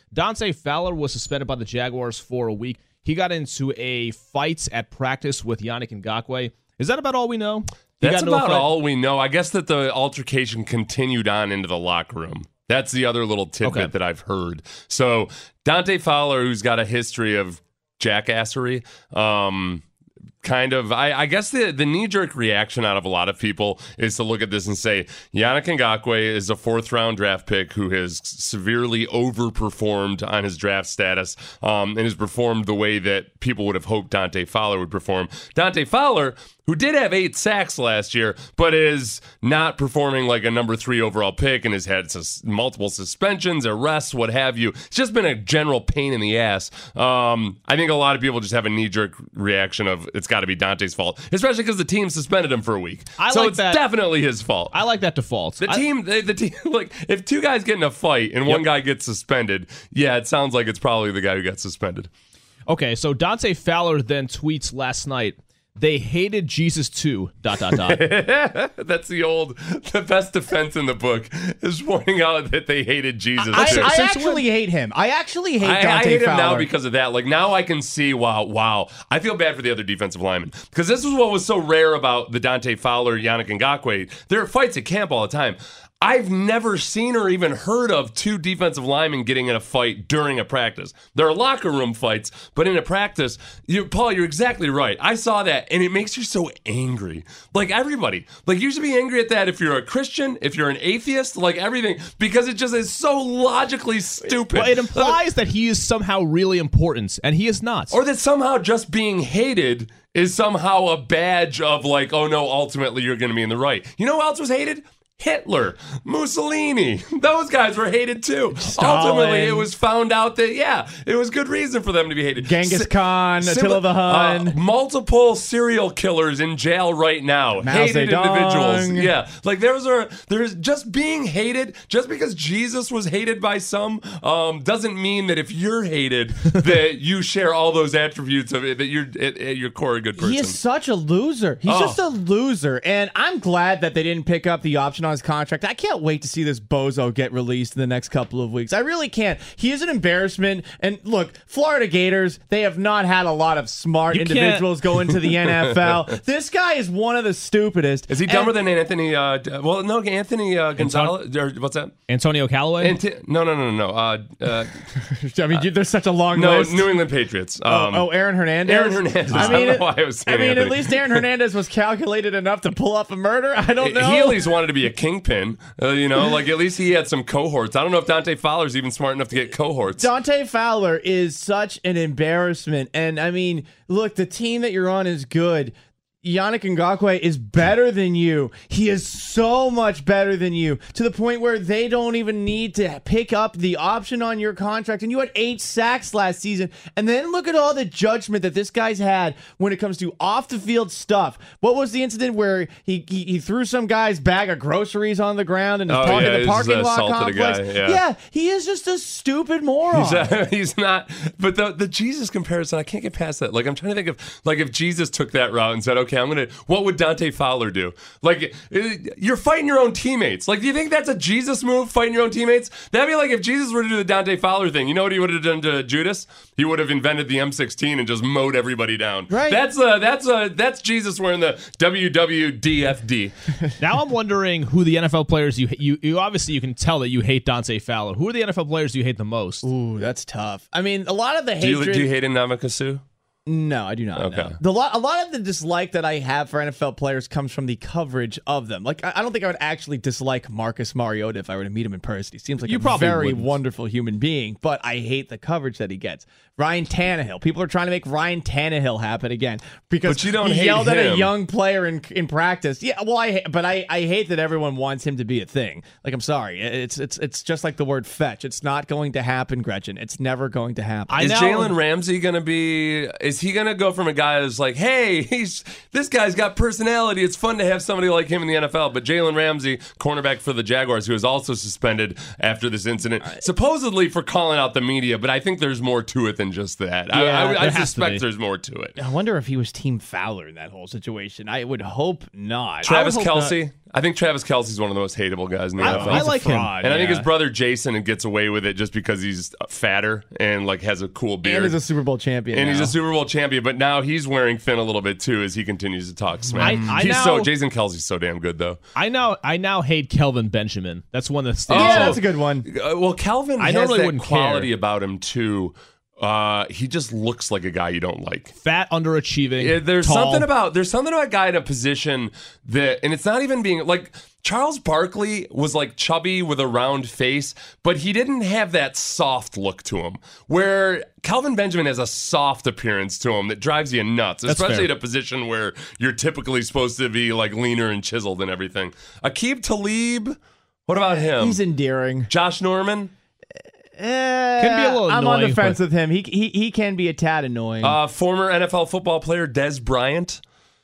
Dante Fowler was suspended by the Jaguars for a week. He got into a fight at practice with Yannick Ngakoue. Is that about all we know? That's about all we know. I guess that the altercation continued on into the locker room. That's the other little tidbit that I've heard. So Dante Fowler, who's got a history of jackassery, I guess the knee-jerk reaction out of a lot of people is to look at this and say, Yannick Ngakoue is a fourth-round draft pick who has severely overperformed on his draft status and has performed the way that people would have hoped Dante Fowler would perform. Dante Fowler, who did have 8 sacks last year, but is not performing like a number 3 overall pick and has had multiple suspensions, arrests, what have you. It's just been a general pain in the ass. I think a lot of people just have a knee-jerk reaction of it's got to be Dante's fault, especially because the team suspended him for a week. It's definitely his fault. I like that default. The team, like if 2 guys get in a fight and one guy gets suspended, yeah, it sounds like it's probably the guy who got suspended. Okay, so Dante Fowler then tweets last night, "They hated Jesus too, ... That's the best defense in the book is pointing out that they hated Jesus too. I actually hate him. I actually hate Dante Fowler. I hate him now because of that. Like now I can see, wow. I feel bad for the other defensive linemen because this is what was so rare about the Dante Fowler, Yannick Ngakoue. There are fights at camp all the time. I've never seen or even heard of 2 defensive linemen getting in a fight during a practice. There are locker room fights, but in a practice, Paul, you're exactly right. I saw that, and it makes you so angry. Like everybody. Like you should be angry at that if you're a Christian, if you're an atheist, like everything, because it just is so logically stupid. Well, it implies that he is somehow really important, and he is not. Or that somehow just being hated is somehow a badge of like, oh no, ultimately you're going to be in the right. You know who else was hated? Hitler, Mussolini, those guys were hated too. Stalin. Ultimately, it was found out that, it was good reason for them to be hated. Genghis Khan, Attila the Hun. Multiple serial killers in jail right now. Mao Hated Zedong. individuals. Yeah. Like there's just being hated, just because Jesus was hated by some, doesn't mean that if you're hated, that you share all those attributes of it, that you're at your core a good person. He is such a loser. He's just a loser. And I'm glad that they didn't pick up the option on his contract. I can't wait to see this bozo get released in the next couple of weeks. I really can't. He is an embarrassment. And look, Florida Gators, they have not had a lot of smart individuals go into the NFL. This guy is one of the stupidest. Is he dumber than Anthony? Anthony Gonzalez. Or what's that? Antonio Callaway? No. I mean, there's such a long list. New England Patriots. Aaron Hernandez. Aaron Hernandez. I don't know why I was saying Anthony. At least Aaron Hernandez was calculated enough to pull off a murder. I don't know. He at least wanted to be a kingpin, like at least he had some cohorts. I don't know if Dante Fowler's even smart enough to get cohorts. Dante Fowler is such an embarrassment. And I mean, look, the team that you're on is good. Yannick Ngakoue is better than you. He is so much better than you, to the point where they don't even need to pick up the option on your contract. And you had 8 sacks last season. And then look at all the judgment that this guy's had when it comes to off-the-field stuff. What was the incident where he threw some guy's bag of groceries on the ground in the parking lot complex? Yeah, he is just a stupid moron. He's not. But the Jesus comparison, I can't get past that. Like, I'm trying to think of, like, if Jesus took that route and said, okay, what would Dante Fowler do? Like, you're fighting your own teammates. Like, do you think that's a Jesus move, fighting your own teammates? That'd be like if Jesus were to do the Dante Fowler thing. You know what he would have done to Judas? He would have invented the M16 and just mowed everybody down. Right. That's Jesus wearing the WWDFD. Now I'm wondering who the NFL players you obviously you can tell that you hate Dante Fowler. Who are the NFL players you hate the most? Ooh, that's tough. I mean, a lot of the hatred. Do you hate Ndamukong? No, I do not. Okay. No. A lot of the dislike that I have for NFL players comes from the coverage of them. Like, I don't think I would actually dislike Marcus Mariota if I were to meet him in person. He seems like a very wonderful human being, but I hate the coverage that he gets. Ryan Tannehill. People are trying to make Ryan Tannehill happen again because he yelled at a young player in practice. Yeah, well, I hate that everyone wants him to be a thing. Like, I'm sorry. It's just like the word fetch. It's not going to happen, Gretchen. It's never going to happen. Is Jalen Ramsey going to be... Is he going to go from a guy who's like, hey, this guy's got personality. It's fun to have somebody like him in the NFL. But Jalen Ramsey, cornerback for the Jaguars, who was also suspended after this incident, supposedly for calling out the media. But I think there's more to it than just that. Yeah, I suspect there's more to it. I wonder if he was Team Fowler in that whole situation. I would hope not. Travis Kelce. I think Travis Kelce's one of the most hateable guys in the NFL. I like him. And I think his brother Jason gets away with it just because he's fatter and like has a cool beard. And he's a Super Bowl champion. And now. he's a Super Bowl champion, but now he's wearing thin a little bit too as he continues to talk smack. Jason Kelce's so damn good though. I now hate Kelvin Benjamin. That's one that stands Yeah, out. that's a good one. Well, Kelvin I has normally that wouldn't quality care. about him too. He just looks like a guy you don't like. Fat, underachieving. Yeah, there's tall. something about a guy in a position that, and it's not even being like Charles Barkley was like chubby with a round face, but he didn't have that soft look to him. Where Kelvin Benjamin has a soft appearance to him that drives you nuts, especially fair. at a position where you're typically supposed to be like leaner and chiseled and everything. Aqib Talib, what about him? He's endearing. Josh Norman. Can be a little I'm on the annoying, fence but- with him. He can be a tad annoying. Former NFL football player Des Bryant.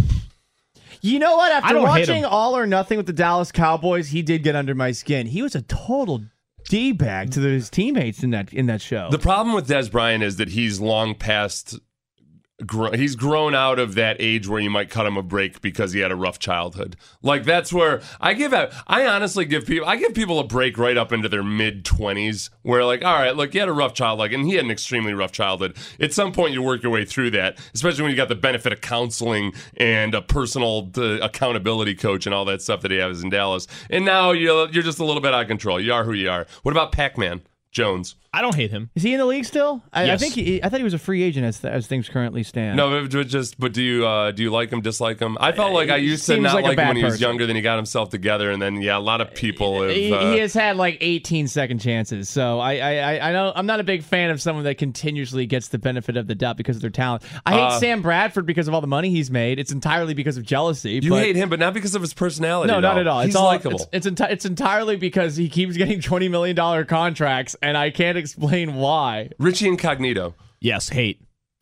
You know what? I After don't hate watching him. All or Nothing with the Dallas Cowboys, he did get under my skin. He was a total D-bag to his teammates in that show. The problem with Des Bryant is that he's long past. He's grown out of that age where you might cut him a break because he had a rough childhood. Like that's where I honestly give people a break right up into their mid-20s where like, all right, look, you had a rough childhood, and he had an extremely rough childhood. At some point, you work your way through that, especially when you got the benefit of counseling and a personal accountability coach and all that stuff that he has in Dallas. And now you're just a little bit out of control. You are who you are. What about Pac-Man Jones? I don't hate him. Is he in the league still? I Yes. think I thought he was a free agent as things currently stand. No, but do you like him, dislike him? I felt like I used to seems not like a like him bad when he was person. younger, then he got himself together, and then a lot of people have. He has had like 18 second chances, so I know I'm not a big fan of someone that continuously gets the benefit of the doubt because of their talent. I hate Sam Bradford because of all the money he's made. It's entirely because of jealousy. You hate him, but not because of his personality. No, not at all. He's It's all likable. It's entirely because he keeps getting $20 million contracts, and I can't explain why. Richie Incognito. Yes, hate.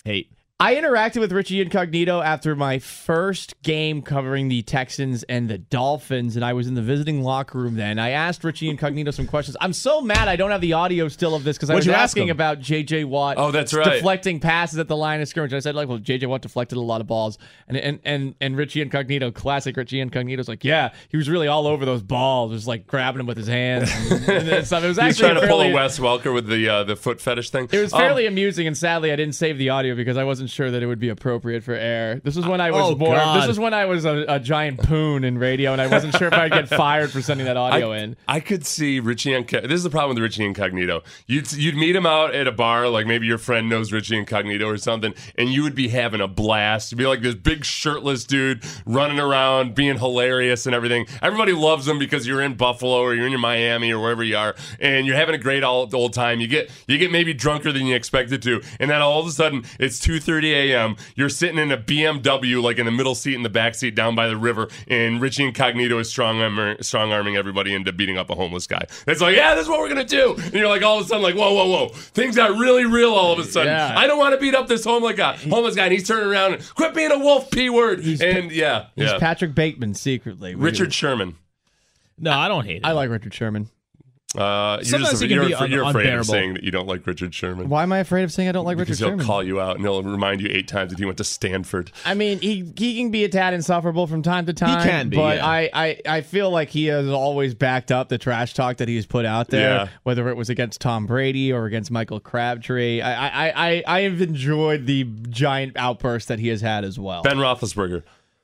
I interacted with Richie Incognito after my first game covering the Texans and the Dolphins, and I was in the visiting locker room then. I asked Richie Incognito some questions. I'm so mad I don't have the audio still of this because I was What'd you ask asking him? about J.J. Watt. Oh, that's right. Deflecting passes at the line of scrimmage. I said, well, J.J. Watt deflected a lot of balls. And Richie Incognito, classic Richie Incognito's like, yeah, he was really all over those balls, just like grabbing them with his hands. and stuff. It was He's actually trying to pull a fairly- Wes Welker with the foot fetish thing. It was fairly amusing, and sadly, I didn't save the audio because I wasn't sure that it would be appropriate for air. This was when I was more. God. This was when I was a giant poon in radio, and I wasn't sure if I'd get fired for sending that audio in. I could see Richie Incognito. This is the problem with Richie Incognito. You'd meet him out at a bar, like maybe your friend knows Richie Incognito or something, and you would be having a blast. You'd be like this big shirtless dude running around, being hilarious and everything. Everybody loves him because you're in Buffalo or you're in Miami or wherever you are, and you're having a great old time. You get maybe drunker than you expected to, and then all of a sudden it's 2:30 a.m. You're sitting in a BMW, like in the middle seat and the back seat down by the river, and Richie Incognito is strong arming everybody into beating up a homeless guy. It's like, yeah, this is what we're gonna do. And you're like, all of a sudden, like, whoa, things got really real all of a sudden. Yeah. I don't want to beat up this homeless guy, and he's turning around and quit being a wolf p-word. He's Patrick Bateman secretly. Richard Sherman. No, I don't hate him. I like Richard Sherman. Sometimes he can you're be afraid of unbearable. saying that you don't like Richard Sherman. Why am I afraid of saying I don't like Because Richard he'll Sherman? call you out and he'll remind you 8 times that he went to Stanford. I mean, he can be a tad insufferable from time to time. can be, but yeah. I feel like he has always backed up the trash talk that he's put out there, Yeah. whether it was against Tom Brady or against Michael Crabtree. I have enjoyed the giant outburst that he has had as well. Ben Roethlisberger.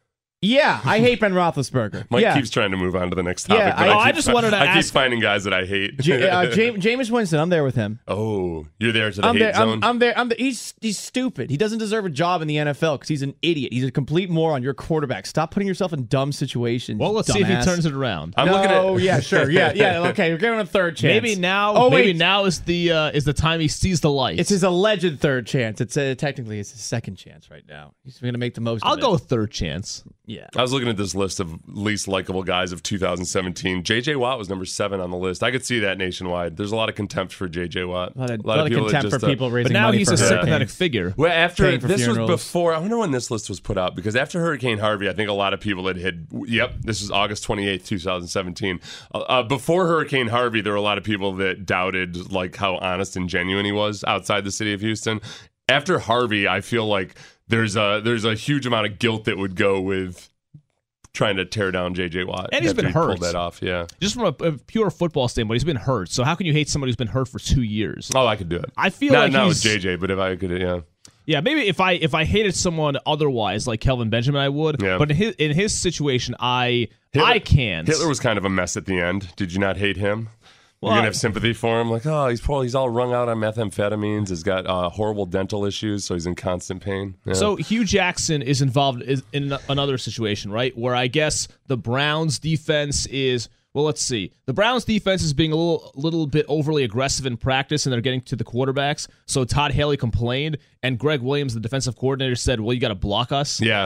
Yeah, I hate Ben Roethlisberger. Mike yeah. keeps trying to move on to the next topic. Yeah, but I keep just wanted to I keep ask- finding guys that I hate. Jameis Winston, I'm there with him. Oh, you're there to the I'm hate there. zone. I'm there. He's stupid. He doesn't deserve a job in the NFL because he's an idiot. He's a complete moron. You're a quarterback. Stop putting yourself in dumb situations. Well, let's see if he dumbass. turns it around. I'm looking at. Oh yeah, sure, yeah. Okay, you're giving him a third chance. Maybe now. Oh, maybe wait. now is the time he sees the light. It's his alleged third chance. It's technically it's his second chance right now. He's going to make the most. I'll of it. go with third chance. Yeah. I was looking at this list of least likable guys of 2017. J.J. Watt was number 7 on the list. I could see that nationwide. There's a lot of contempt for J.J. Watt. A lot of people that contempt just, for people raising But now money he's for a hurricanes. sympathetic figure. Well, after Paying for this funerals. was before. I wonder when this list was put out because after Hurricane Harvey, I think a lot of people had. Yep, this is August 28th, 2017. Before Hurricane Harvey, there were a lot of people that doubted like how honest and genuine he was outside the city of Houston. After Harvey, I feel like there's a huge amount of guilt that would go with trying to tear down J.J. Watt. And he's after been he hurt. Pulled that off, yeah. Just from a pure football standpoint, he's been hurt. So how can you hate somebody who's been hurt for 2 years? Oh, I could do it. I feel not, like not he's... with J.J., but if I could, yeah. Yeah, maybe if I hated someone otherwise, like Kelvin Benjamin, I would. Yeah. But in his situation, I can't. Hitler was kind of a mess at the end. Did you not hate him? Well, You're going to have sympathy for him? Like, oh, he's poor. He's all wrung out on methamphetamines. He's got horrible dental issues, so he's in constant pain. Yeah. So Hugh Jackson is involved in another situation, right? Where I guess the Browns defense is... Well, let's see. The Browns defense is being a little bit overly aggressive in practice, and they're getting to the quarterbacks. So Todd Haley complained, and Greg Williams, the defensive coordinator, said, well, you got to block us. Yeah.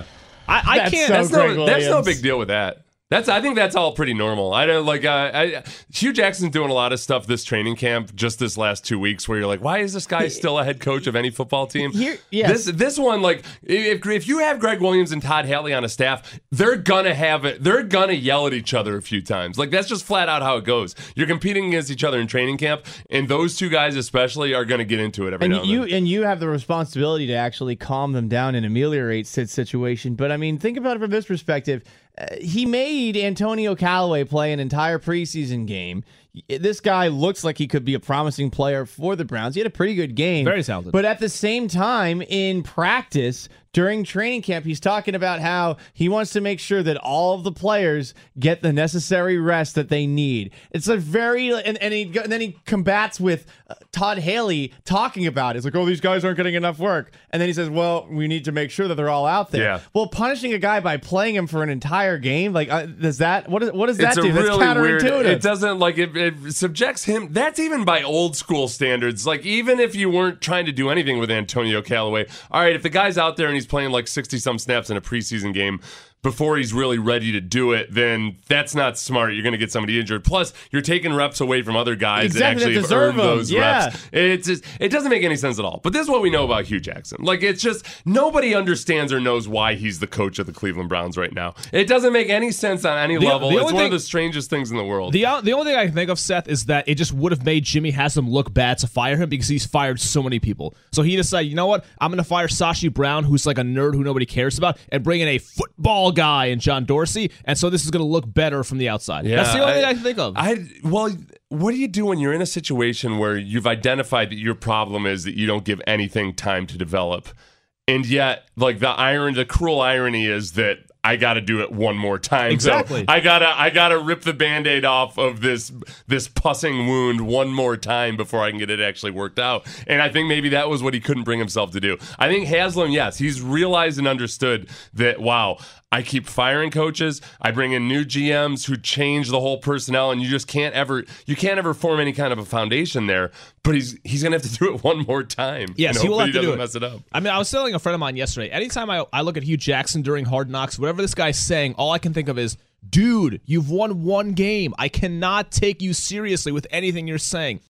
I can't... That's no big deal with that. I think that's all pretty normal. I don't like Hugh Jackson's doing a lot of stuff this training camp, just this last 2 weeks, where you're like, why is this guy still a head coach of any football team? This one, like, if you have Greg Williams and Todd Haley on a staff, they're gonna have it. They're gonna yell at each other a few times. Like, that's just flat out how it goes. You're competing against each other in training camp, and those two guys especially are gonna get into it every now and then. And you have the responsibility to actually calm them down and ameliorate said situation. But I mean, think about it from this perspective. He made Antonio Callaway play an entire preseason game. This guy looks like he could be a promising player for the Browns. He had a pretty good game. Very talented. But at the same time, in practice, during training camp, he's talking about how he wants to make sure that all of the players get the necessary rest that they need. It's a very... And then he combats with Todd Haley talking about it. It's like, oh, these guys aren't getting enough work. And then he says, well, we need to make sure that they're all out there. Yeah. Well, punishing a guy by playing him for an entire game, like, does that... What does that do? That's really counterintuitive. Weird, it doesn't, like, it subjects him. That's even by old school standards. Like, even if you weren't trying to do anything with Antonio Callaway, all right, if the guy's out there and he's playing like 60-some snaps in a preseason game before he's really ready to do it, then that's not smart. You're going to get somebody injured. Plus, you're taking reps away from other guys that actually have earned those reps. It doesn't make any sense at all. But this is what we know about Hugh Jackson. Like, it's just nobody understands or knows why he's the coach of the Cleveland Browns right now. It doesn't make any sense on any level. It's one of the strangest things in the world. The only thing I can think of, Seth, is that it just would have made Jimmy Haslam look bad to fire him because he's fired so many people. So he decided, you know what? I'm going to fire Sashi Brown, who's like a nerd who nobody cares about, and bring in a football guy and John Dorsey, and so this is going to look better from the outside. Yeah, that's the only thing I can think of. Well, what do you do when you're in a situation where you've identified that your problem is that you don't give anything time to develop, and yet, like, the cruel irony is that I got to do it one more time. Exactly. So I gotta rip the Band-Aid off of this pussing wound one more time before I can get it actually worked out. And I think maybe that was what he couldn't bring himself to do. I think Haslam, yes, he's realized and understood that, wow, I keep firing coaches. I bring in new GMs who change the whole personnel, and you can't ever form any kind of a foundation there. But he's going to have to do it one more time. Yes, he will have to do it. Mess it up. I mean, I was telling a friend of mine yesterday, anytime I look at Hugh Jackson during Hard Knocks, whatever this guy's saying, all I can think of is, dude, you've won one game. I cannot take you seriously with anything you're saying.